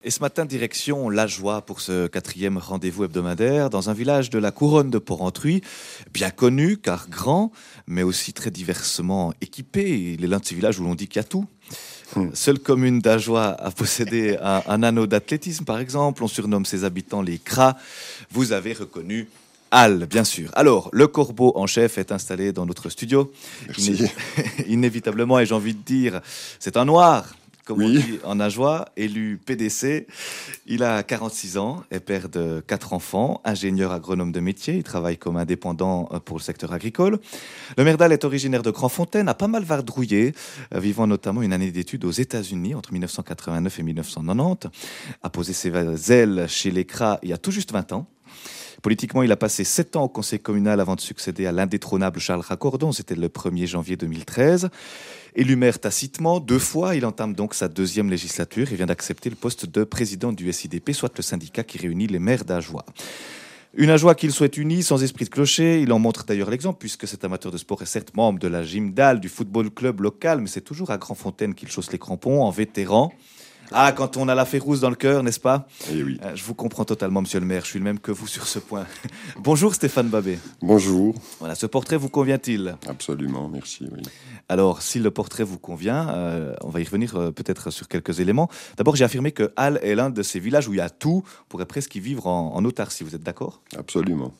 Et ce matin, direction La Joie pour ce 4e rendez-vous hebdomadaire dans un village de la couronne de Porrentruy, bien connu car grand, mais aussi très diversement équipé. Il est l'un de ces villages où l'on dit qu'il y a tout. Seule commune d'Ajoie à posséder un anneau d'athlétisme, par exemple. On surnomme ses habitants les Cras. Vous avez reconnu Al, bien sûr. Alors, le corbeau en chef est installé dans notre studio. Merci. Inévitablement, et j'ai envie de dire, c'est un noir. Comme Oui. on dit en Ajoie, élu PDC. Il a 46 ans, est père de 4 enfants, ingénieur agronome de métier. Il travaille comme indépendant pour le secteur agricole. Le maire d'Al est originaire de Grandfontaine, a pas mal vadrouillé, vivant notamment une année d'études aux États-Unis entre 1989 et 1990. A posé ses ailes chez les Cras il y a tout juste 20 ans. Politiquement, il a passé 7 ans au conseil communal avant de succéder à l'indétrônable Charles Raccordon. C'était le 1er janvier 2013. Élu maire tacitement 2 fois, il entame donc sa 2e législature et vient d'accepter le poste de président du SIDP, soit le syndicat qui réunit les maires d'Ajoie. Une Ajoie qu'il souhaite unie, sans esprit de clocher. Il en montre d'ailleurs l'exemple, puisque cet amateur de sport est certes membre de la gym d'Al, du football club local, mais c'est toujours à Grandfontaine qu'il chausse les crampons, en vétéran. Ah, quand on a la Férouse dans le cœur, n'est-ce pas ? Eh oui. Je vous comprends totalement, monsieur le maire. Je suis le même que vous sur ce point. Bonjour Stéphane Babet. Bonjour. Voilà, ce portrait vous convient-il ? Absolument, merci. Oui. Alors, si le portrait vous convient, on va y revenir peut-être sur quelques éléments. D'abord, j'ai affirmé que Al est l'un de ces villages où il y a tout. On pourrait presque y vivre en autarcie. Vous êtes d'accord ? Absolument.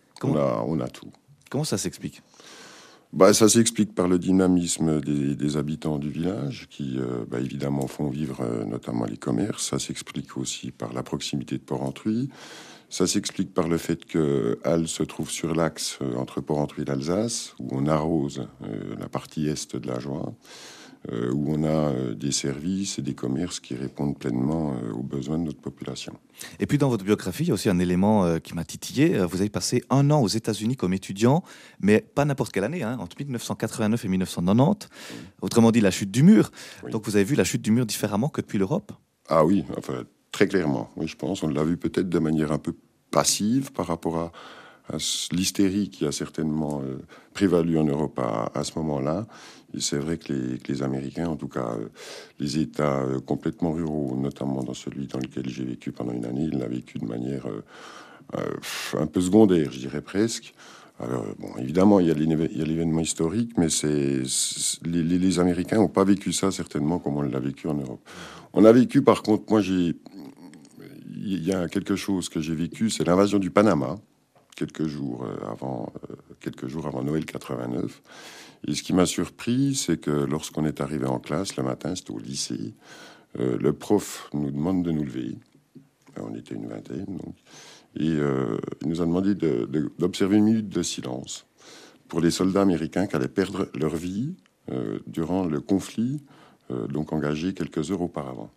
On a tout. Comment ça s'explique ? Ça s'explique par le dynamisme des habitants du village qui, évidemment, font vivre notamment les commerces. Ça s'explique aussi par la proximité de Porrentruy. Ça s'explique par le fait que Al se trouve sur l'axe entre Porrentruy et l'Alsace, où on arrose la partie est de la Joie, où on a des services et des commerces qui répondent pleinement aux besoins de notre population. Et puis dans votre biographie, il y a aussi un élément qui m'a titillé. Vous avez passé 1 an aux États-Unis comme étudiant, mais pas n'importe quelle année, entre 1989 et 1990. Autrement dit, la chute du mur. Oui. Donc vous avez vu la chute du mur différemment que depuis l'Europe ? Ah oui, très clairement. Oui, je pense. On l'a vu peut-être de manière un peu passive par rapport à l'hystérie qui a certainement prévalu en Europe à ce moment-là. Et c'est vrai que les Américains, en tout cas les États complètement ruraux, notamment dans celui dans lequel j'ai vécu pendant une année, ils l'ont vécu de manière un peu secondaire, je dirais presque. Alors, évidemment, il y a l'événement historique, mais les Américains n'ont pas vécu ça certainement comme on l'a vécu en Europe. On a vécu, par contre, il y a quelque chose que j'ai vécu, c'est l'invasion du Panama, quelques jours avant Noël 89. Et ce qui m'a surpris, c'est que lorsqu'on est arrivé en classe, le matin, c'était au lycée, le prof nous demande de nous lever. On était une vingtaine, donc. Et il nous a demandé d'observer 1 minute de silence pour les soldats américains qui allaient perdre leur vie durant le conflit, donc engagé quelques heures auparavant.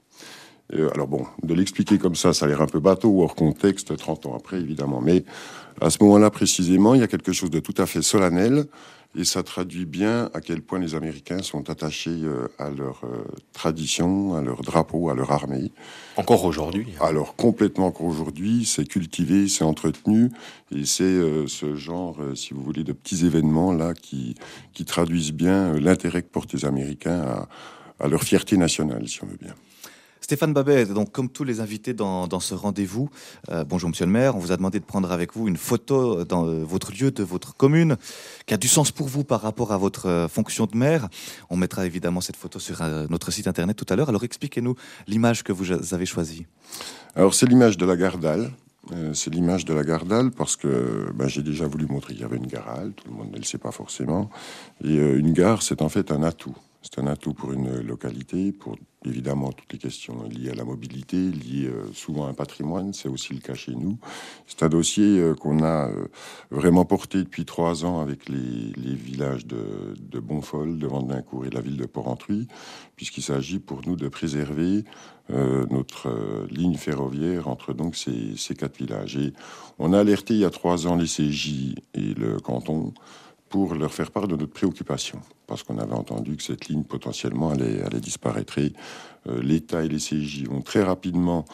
De l'expliquer comme ça a l'air un peu bateau, hors contexte, 30 ans après, évidemment. Mais à ce moment-là, précisément, il y a quelque chose de tout à fait solennel, et ça traduit bien à quel point les Américains sont attachés à leur tradition, à leur drapeau, à leur armée. Encore aujourd'hui. Alors, complètement encore aujourd'hui, c'est cultivé, c'est entretenu, et c'est ce genre, si vous voulez, de petits événements-là qui traduisent bien l'intérêt que portent les Américains à leur fierté nationale, si on veut bien. Stéphane Babet, donc comme tous les invités dans ce rendez-vous, bonjour monsieur le maire, on vous a demandé de prendre avec vous une photo dans votre lieu de votre commune qui a du sens pour vous par rapport à votre fonction de maire. On mettra évidemment cette photo sur notre site internet tout à l'heure. Alors expliquez-nous l'image que vous avez choisie. Alors c'est l'image de la gare d'Al. C'est l'image de la gare d'Al parce que j'ai déjà voulu montrer qu'il y avait une gare à Al, tout le monde ne le sait pas forcément. Et une gare, c'est en fait un atout. C'est un atout pour une localité, pour évidemment toutes les questions liées à la mobilité, liées souvent à un patrimoine, c'est aussi le cas chez nous. C'est un dossier qu'on a vraiment porté depuis 3 ans avec les villages de Bonfol, de Vandencourt et de la ville de Porrentruy, puisqu'il s'agit pour nous de préserver notre ligne ferroviaire entre donc ces 4 villages. Et on a alerté il y a 3 ans les CJ et le canton pour leur faire part de notre préoccupation, parce qu'on avait entendu que cette ligne potentiellement allait disparaître. Et l'État et les CJ ont très rapidement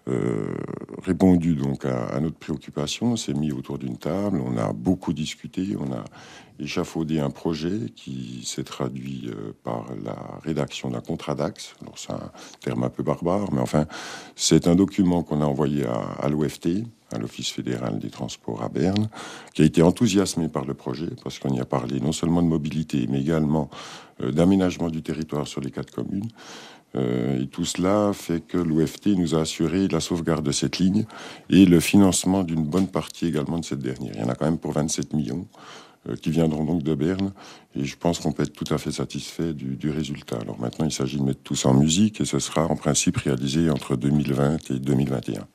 répondu donc à notre préoccupation, on s'est mis autour d'une table, on a beaucoup discuté, on a échafaudé un projet qui s'est traduit par la rédaction d'un contrat d'axe. Alors c'est un terme un peu barbare, mais enfin c'est un document qu'on a envoyé à l'OFT, à l'Office fédéral des transports à Berne, qui a été enthousiasmé par le projet, parce qu'on y a parlé non seulement de mobilité, mais également d'aménagement du territoire sur les 4 communes. Et tout cela fait que l'OFT nous a assuré la sauvegarde de cette ligne et le financement d'une bonne partie également de cette dernière. Il y en a quand même pour 27 millions qui viendront donc de Berne, et je pense qu'on peut être tout à fait satisfait du résultat. Alors maintenant, il s'agit de mettre tout ça en musique, et ce sera en principe réalisé entre 2020 et 2021.